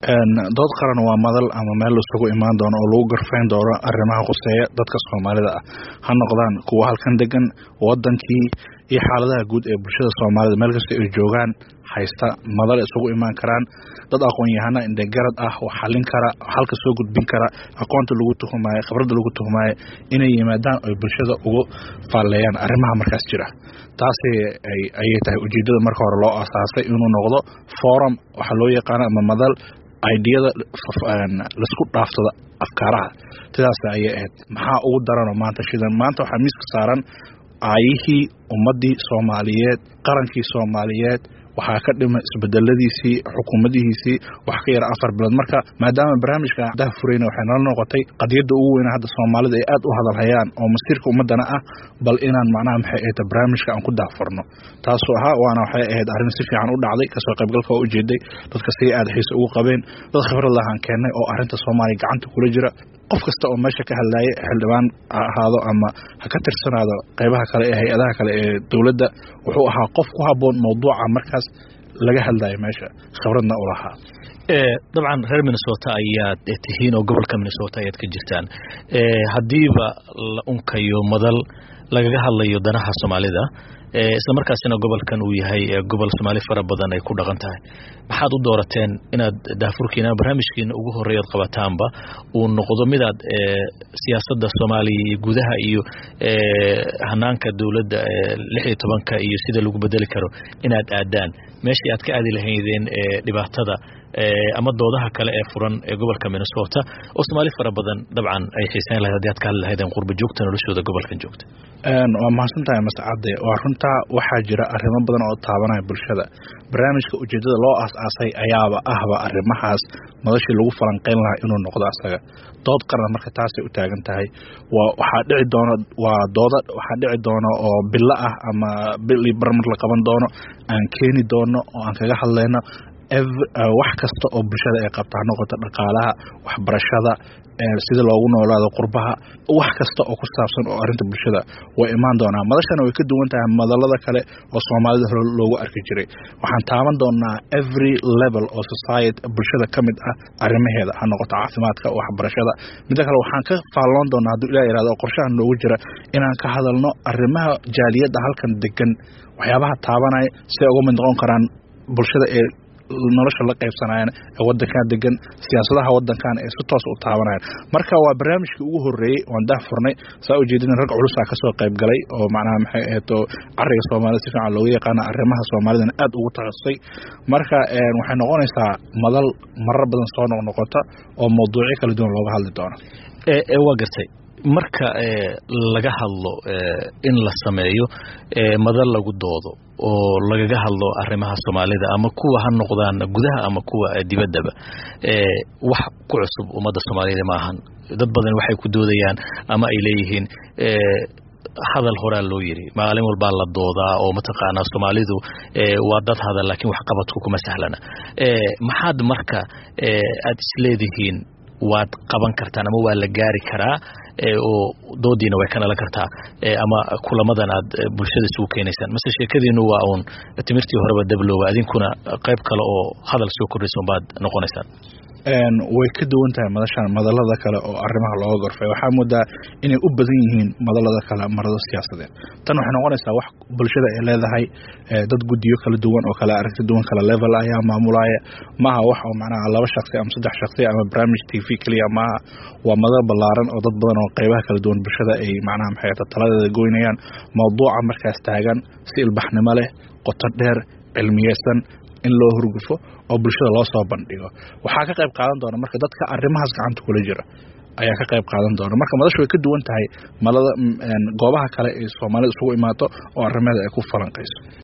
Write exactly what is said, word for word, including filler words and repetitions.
een dood qaran waa madal ama meel la isugu imaan doono oo lagu garfayn doono arrimaha quseeya dadka Soomaalida ah ha noqdaan kuwa halkan degan wadankii iyo xaaladaha guud ee bulshada Soomaalida meel kasta ay joogaan haysta madal isugu imaan karaan dad aqoon yahana inta garad ah oo xalin kara halka soo gudbin kara aqoonta lagu tuhmaayo khibrada lagu tuhmaayo inay yimaadaan oo bulshada ugu faaleeyaan arrimaha markaas jira taasi ay ay tahay ujeedada marka hore loo aasaasay inuu noqdo forum waxa loo yaqaan ama madal ideada la isku dhaafsada afkaaraha sidaas ay ahayd maxaa ugu daran maanta shidan maanta waxa miiska saaran ayihii ummadii Soomaaliyeed qarankii Soomaaliyeed waxa ka dhimay isbeddeladiisii xukuumadihiisii wax ka yar afar bilood marka maadaama barnaamijka daahfurayna waxay nala noqotay qadiyada ugu weyn hadda Soomaalida ay aad u hadalhayaan oo masiirka ummadana ah bal inaan macnaha maxay ay tahay barnaamijka aan ku daahfurno taasoo aha waana waxay ahayd arrin si fiican u dhacday ka soo qaybgalka oo ujeeday dadka si aad xiiso ugu qabeen dad khibrad lahaan keenay oo arrinta Soomaaliya gacanta kula jira qof kasta oo meesha ka hadlayay xildhibaan ahaado ama ha ka tirsanaado qaybaha kale ee hay'adaha kale ee dawladda wuxuu ahaa qof ku haboon mowduuca markaas laga hadlayo meesha khibradna u lahaa ee dabcan reer Minnesota ayaad tihiin oo gobolka Minnesota ayaad ka jirtaan ee hadiiba la unkayo madal lagaga hadlayo danaha Soomaalida ee isla markaasina gobolkan uu yahay gobol Soomaali fara badan ay ku dhaqan tahay maxaad u doorateen inaad daafurkiina barnaamijkiina ugu horeeyad qabataanba uu noqdo midaad ee siyaasadda Soomaaliya gudaha iyo ee hanaanka dawladda lix iyo tobanka iyo sida lagu bedeli karo inaad aadaan meeshii aad ka aadi lahaydeen ee dhibaatada ee ama doodaha kale ee furan ee gobolka Minnesota oo Soomaali fara badan dabcan ay xiiseen lahayd aad ka hadlahaydeen qurba joogta noloshooda gobolkan joogta een waa mahadsantahay mas'aade waa runta waxa jira arrimo badan oo taabanaya bulshada barnaamijka ujeedada loo aasaasay ayaaba ahba arrimahaas madashii lagu falanqeyn lahaa inuu noqdo asaga dood qaran marka taas ay u taagan tahay waa waxa dhici doona waa dooda waxa dhici doona oo bilo ah ama bili barmar la qaban doono aan keeni doono oo aan kaga hadlayno wax kasta oo bulshada ay qabtaan noqoto dhaqaalaha waxbarashada sida loogu noolaado qurbaha wax kasta oo ku saabsan oo arinta bulshada way imaan doonaa madashana way ka duwan tahay madalada kale oo Soomaalida hore loogu arki jiray waxaan taaban doonaa every level of society bulshada kamid ah arimaheeda ha noqoto caafimaadka waxbarashada mid kale waxaan ka faalan doonaa haduu Ilaahay yiraahdo qorshahan loogu jira inaan ka hadalno arimaha jaaliyada halkan degan waxyaabaha taabanaya si ay uga mid noqon karaan bulshada ee nolosha la qaybsanayaan ee wadanka degan siyaasadaha wadankan ee si toos u taabanayaan marka waa barnaamijkii ugu horeeyay oo daahfurnay saa ujeedina rag culus ah ka soo qayb galay oo macnaha maxay ahayd ariga Soomaalida si fiican looga yaqaan arrimaha Soomaalida aad ugu taxasusay marka een waxay noqonaysaa madal marar badan soo noqnoqota oo mowduucyo kala duwan looga hadli doono ee ee waa gartay marka ee laga hadlo ee in la sameeyo ee madal lagu doodo oo lagaga hadlo arrimaha Soomaalida ama kuwa ha noqdaan gudaha ama kuwa dibadaba ee wax ku cusub umada Soomaalida ma ahan dad badan waxay ku doodayaan ama ay leeyihiin ee hadal hore loo yiri maalin walba la doodaa oo mataqaana Soomaalidu ee waa dad hadal laakiin wax qabadku kuma sahlana ee maxaad marka ee aad isleedihiin waad qaban kartaan ama waa la gaari karaa ee oo doodiina way kana la kartaa ee ama kulamadan aad bulshada soo keenaysan mas'ala sheekadiinu waa oon timirtii horeba dablooba adinkuna qayb kale oo hadal soo kordhiso baad noqonaysaan een way ka duwan tahay madashan madalada kale oo arrimaha looga gorfay waxa moodaa inay u badan yihiin madalada kale marada siyaasadeed tan waxay noqonaysaa wax bulshada ay leedahay dad gudiyo kala duwan oo kala aragti duwan kala level ayaa maamulaya maaha wax oo macnaha laba shakhsi ama saddex shakhsi ama barnaamij T V kaliya ma waa madal balaaran oo dad badan oo qaybaha kala duwan bulshada ay macnaha maxay talada goynayaan mowduuca markaas taagan si ilbaxnimo leh qoto dheer cilmiyeysan in loo hurgufo oo bulshada loo soo bandhigo waxa ka qayb qaadan doona marka dadka arrimahaas gacanta kula jira ayaa ka qayb qaadan doona marka madashu way ka duwan tahay malada goobaha kale ee Soomaalida isugu imaato oo arrimaha ay ku falanqeyso